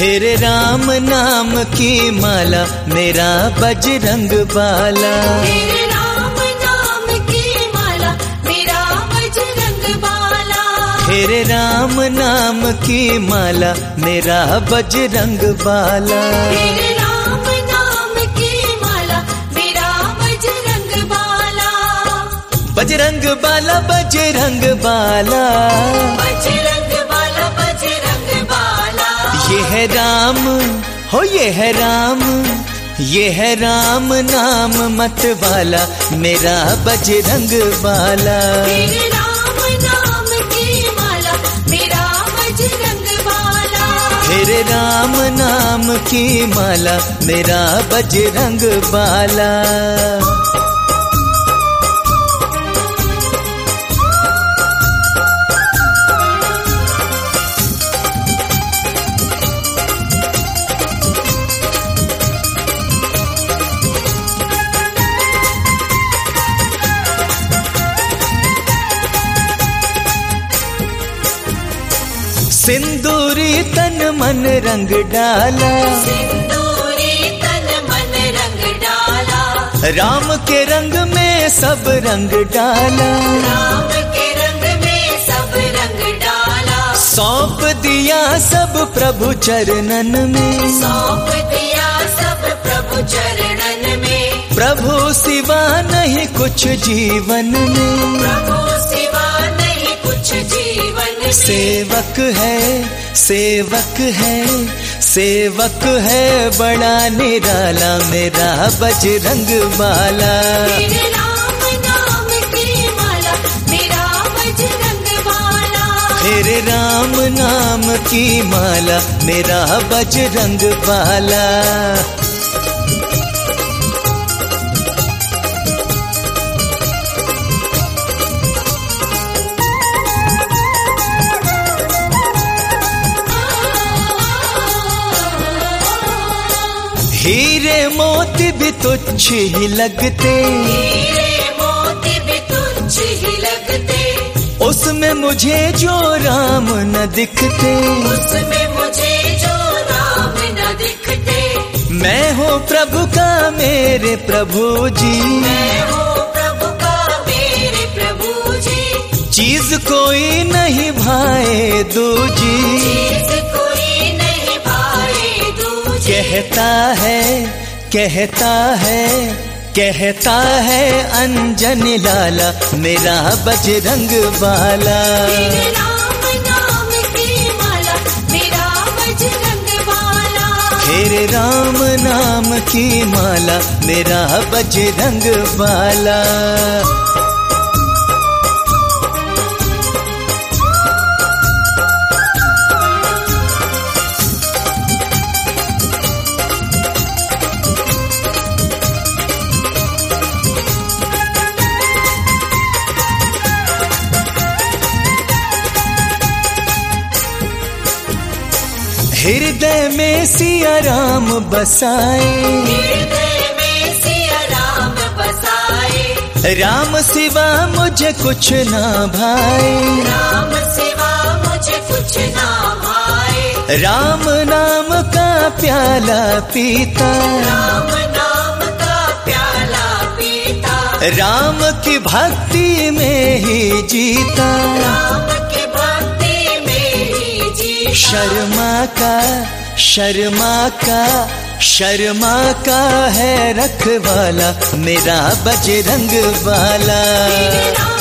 तेरे राम नाम की माला मेरा बजरंग बाला। तेरे राम नाम की माला मेरा बजरंग बाला। तेरे राम नाम की माला मेरा बजरंग बाला। तेरे राम नाम की माला मेरा बजरंग बाला। बजरंग बाला बजरंग बाला। बजरंग बाला बजरंग बाला। ये है राम हो ये है राम, ये है राम नाम मत वाला मेरा बजरंग बाला। तेरे राम नाम की माला मेरा बजरंग बाला। तेरे राम नाम की माला मेरा बजरंग बाला। सिंदूरी तन मन रंग डाला। सिंदूरी तन मन रंग डाला। राम के रंग में सब रंग डाला। राम के रंग में सब रंग डाला। सौंप दिया सब प्रभु चरणन में। सौंप दिया सब प्रभु चरणन में। प्रभु सिवा नहीं कुछ जीवन में। प्रभु सिवा नहीं कुछ जीवन में। सेवक है सेवक है सेवक है बड़ा निराला मेरा बजरंग बाला। तेरे राम नाम की माला मेरा बजरंग बाला। तेरे राम नाम की माला मेरा बजरंग बाला। हीरे मोती भी तुच्छ ही लगते। हीरे मोती भी तुच्छ ही लगते। उसमें मुझे जो राम न दिखते। उसमें मुझे जो राम न दिखते। मैं हूँ प्रभु का मेरे प्रभु जी। मैं हूँ प्रभु का मेरे प्रभु जी। चीज कोई नहीं भाए दूजी। चीज कोई नहीं भाए दूजी। कहता है कहता है कहता है अंजन लाला मेरा बजरंग बाला। तेरे राम नाम की माला मेरा बजरंग बाला। तेरे राम नाम की माला मेरा बजरंग बाला। हृदय में सिया राम बसाए। हृदय में सिया राम बसाए। राम सिवा मुझे कुछ ना भाए। राम सिवा मुझे कुछ ना भाए। राम नाम का प्याला पीता। राम नाम का प्याला पीता। राम की भक्ति में ही जीता। राम की भक्ति में ही जीता। शर्मा का शर्मा का शर्मा का है रखवाला मेरा बजरंग बाला। तेरे